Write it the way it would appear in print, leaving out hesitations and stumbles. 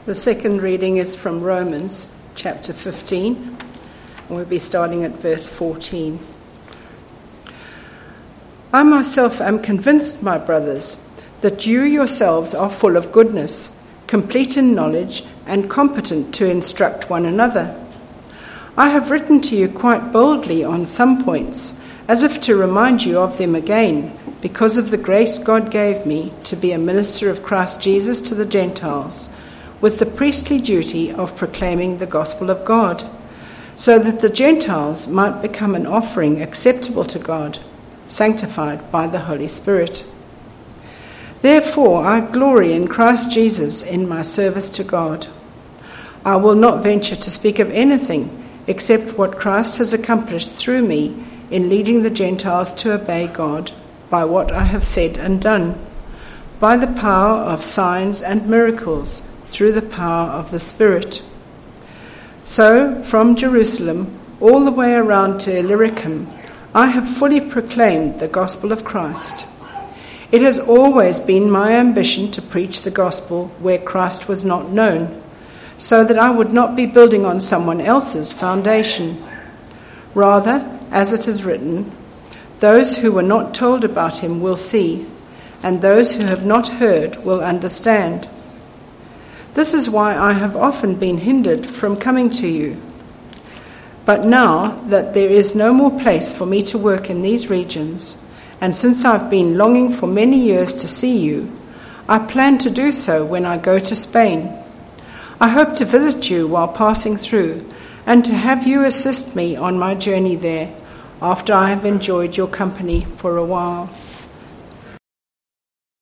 The second reading is from Romans chapter 15, and we'll be starting at verse 14. I myself am convinced, my brothers, that you yourselves are full of goodness, complete in knowledge, and competent to instruct one another. I have written to you quite boldly on some points, as if to remind you of them again, because of the grace God gave me to be a minister of Christ Jesus to the Gentiles, with the priestly duty of proclaiming the gospel of God, so that the Gentiles might become an offering acceptable to God, sanctified by the Holy Spirit. Therefore I glory in Christ Jesus in my service to God. I will not venture to speak of anything except what Christ has accomplished through me in leading the Gentiles to obey God by what I have said and done, by the power of signs and miracles, through the power of the Spirit. So, from Jerusalem all the way around to Illyricum, I have fully proclaimed the gospel of Christ. It has always been my ambition to preach the gospel where Christ was not known, so that I would not be building on someone else's foundation. Rather, as it is written, those who were not told about him will see, and those who have not heard will understand. This is why I have often been hindered from coming to you. But now that there is no more place for me to work in these regions, and since I've been longing for many years to see you, I plan to do so when I go to Spain. I hope to visit you while passing through, and to have you assist me on my journey there, after I have enjoyed your company for a while.